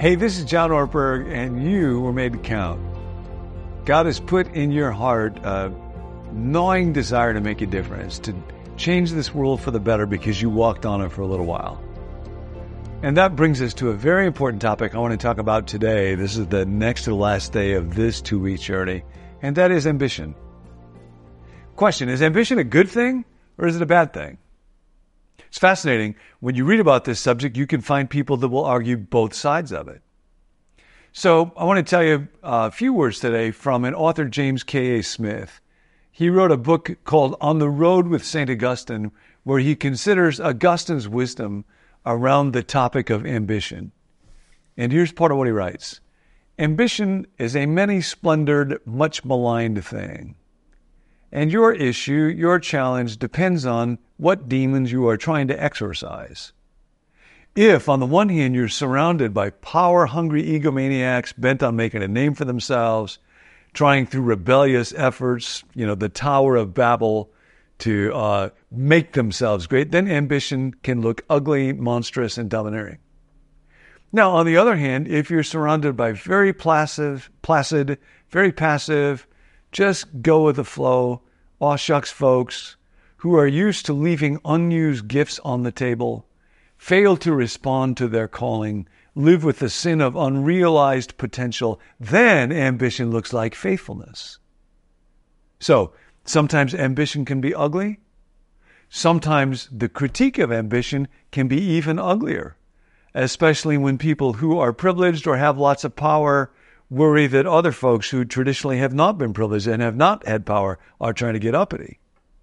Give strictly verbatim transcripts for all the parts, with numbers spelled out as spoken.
Hey, this is John Ortberg, and you were made to count. God has put in your heart a gnawing desire to make a difference, to change this world for the better because you walked on it for a little while. And that brings us to a very important topic I want to talk about today. This is the next to the last day of this two-week journey, and that is ambition. Question, is ambition a good thing or is it a bad thing? It's fascinating. When you read about this subject, you can find people that will argue both sides of it. So I want to tell you a few words today from an author, James K A. Smith. He wrote a book called On the Road with Saint Augustine, where he considers Augustine's wisdom around the topic of ambition. And here's part of what he writes. Ambition is a many-splendored, much maligned thing. And your issue, your challenge, depends on what demons you are trying to exorcise. If, on the one hand, you're surrounded by power-hungry egomaniacs bent on making a name for themselves, trying through rebellious efforts, you know, the Tower of Babel, to uh, make themselves great, then ambition can look ugly, monstrous, and domineering. Now, on the other hand, if you're surrounded by very placid, placid, very passive, just go with the flow, aw shucks folks who are used to leaving unused gifts on the table, fail to respond to their calling, live with the sin of unrealized potential, then ambition looks like faithfulness. So, sometimes ambition can be ugly. Sometimes the critique of ambition can be even uglier, especially when people who are privileged or have lots of power worry that other folks who traditionally have not been privileged and have not had power are trying to get uppity.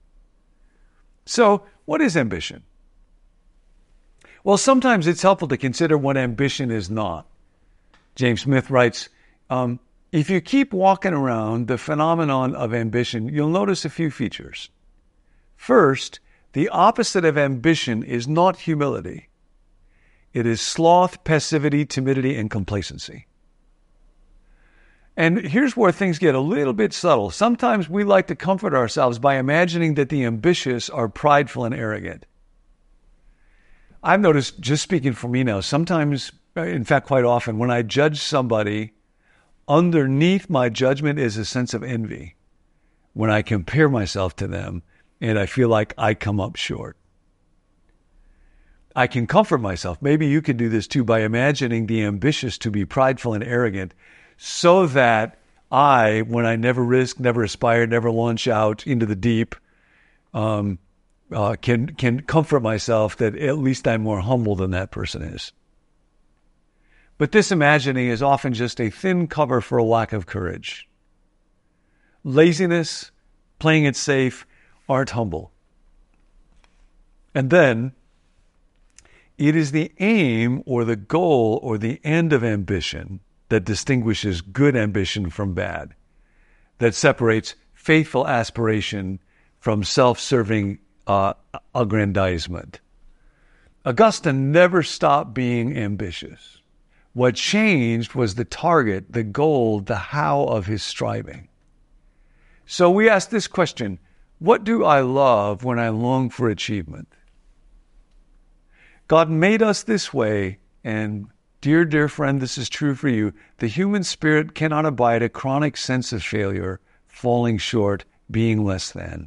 So, what is ambition? Well, sometimes it's helpful to consider what ambition is not. James Smith writes, um, if you keep walking around the phenomenon of ambition, you'll notice a few features. First, the opposite of ambition is not humility. It is sloth, passivity, timidity, and complacency. And here's where things get a little bit subtle. Sometimes we like to comfort ourselves by imagining that the ambitious are prideful and arrogant. I've noticed, just speaking for me now, sometimes, in fact, quite often, when I judge somebody, underneath my judgment is a sense of envy when I compare myself to them and I feel like I come up short. I can comfort myself. Maybe you can do this too by imagining the ambitious to be prideful and arrogant so that I, when I never risk, never aspire, never launch out into the deep, um, uh, can, can comfort myself that at least I'm more humble than that person is. But this imagining is often just a thin cover for a lack of courage. Laziness, playing it safe, aren't humble. And then, it is the aim or the goal or the end of ambition that distinguishes good ambition from bad, that separates faithful aspiration from self-serving uh, aggrandizement. Augustine never stopped being ambitious. What changed was the target, the goal, the how of his striving. So we ask this question, what do I love when I long for achievement? God made us this way, and dear, dear friend, this is true for you. The human spirit cannot abide a chronic sense of failure, falling short, being less than.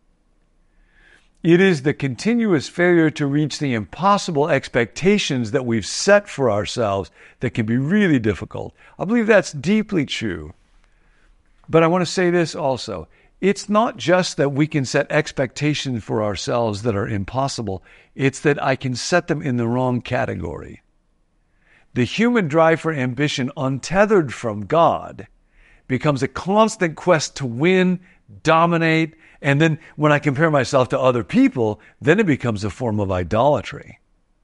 It is the continuous failure to reach the impossible expectations that we've set for ourselves that can be really difficult. I believe that's deeply true. But I want to say this also. It's not just that we can set expectations for ourselves that are impossible. It's that I can set them in the wrong category. The human drive for ambition, untethered from God, becomes a constant quest to win, dominate, and then when I compare myself to other people, then it becomes a form of idolatry.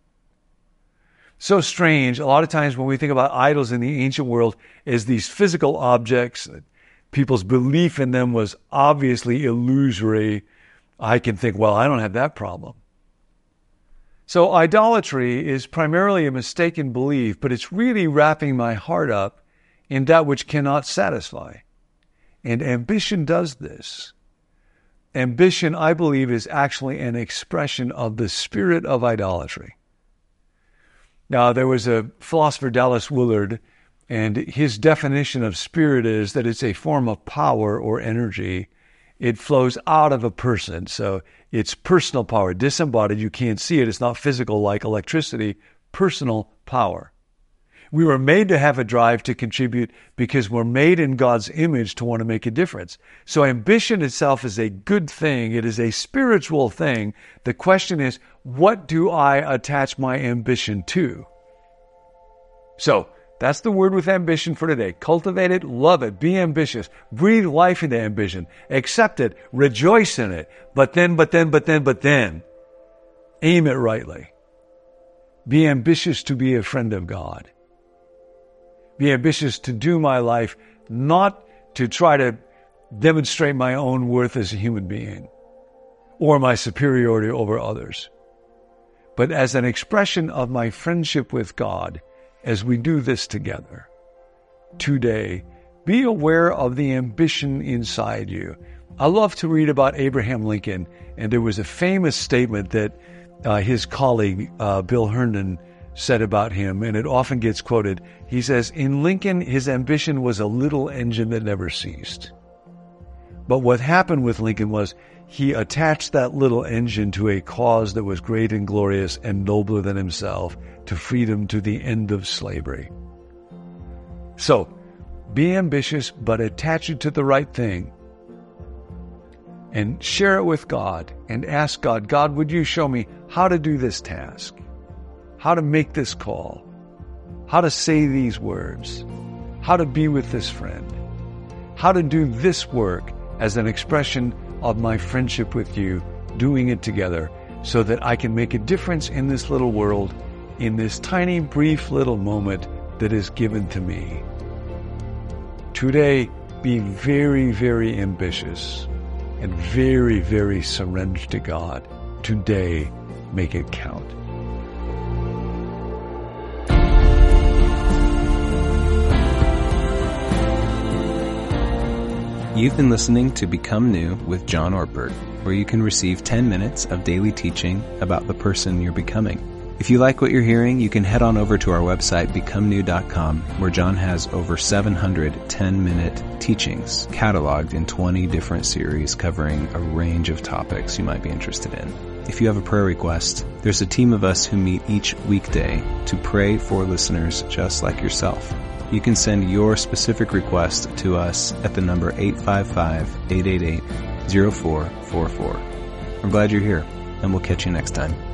So strange. A lot of times when we think about idols in the ancient world as these physical objects, people's belief in them was obviously illusory. I can think, well, I don't have that problem. So idolatry is primarily a mistaken belief, but it's really wrapping my heart up in that which cannot satisfy. And ambition does this. Ambition, I believe, is actually an expression of the spirit of idolatry. Now, there was a philosopher, Dallas Willard, and his definition of spirit is that it's a form of power or energy. It flows out of a person. So it's personal power, disembodied. You can't see it. It's not physical like electricity, personal power. We were made to have a drive to contribute because we're made in God's image to want to make a difference. So ambition itself is a good thing. It is a spiritual thing. The question is, what do I attach my ambition to? So that's the word with ambition for today. Cultivate it, love it, be ambitious, breathe life into ambition, accept it, rejoice in it. But then, but then, but then, but then, aim it rightly. Be ambitious to be a friend of God. Be ambitious to do my life, not to try to demonstrate my own worth as a human being or my superiority over others, but as an expression of my friendship with God as we do this together. Today, be aware of the ambition inside you. I love to read about Abraham Lincoln, and there was a famous statement that uh, his colleague, uh, Bill Herndon, said about him, and it often gets quoted. He says, in Lincoln, his ambition was a little engine that never ceased. But what happened with Lincoln was he attached that little engine to a cause that was great and glorious and nobler than himself, to freedom, to the end of slavery. So, be ambitious, but attach it to the right thing. And share it with God and ask God, God, would you show me how to do this task? How to make this call, how to say these words, how to be with this friend, how to do this work as an expression of my friendship with you, doing it together so that I can make a difference in this little world, in this tiny, brief little moment that is given to me. Today, be very, very ambitious and very, very surrendered to God. Today, make it count. You've been listening to Become New with John Ortberg, where you can receive ten minutes of daily teaching about the person you're becoming. If you like what you're hearing, you can head on over to our website, become new dot com, where John has over seven hundred ten-minute teachings cataloged in twenty different series covering a range of topics you might be interested in. If you have a prayer request, there's a team of us who meet each weekday to pray for listeners just like yourself. You can send your specific request to us at the number eight five five, eight eight eight, zero four four four. I'm glad you're here, and we'll catch you next time.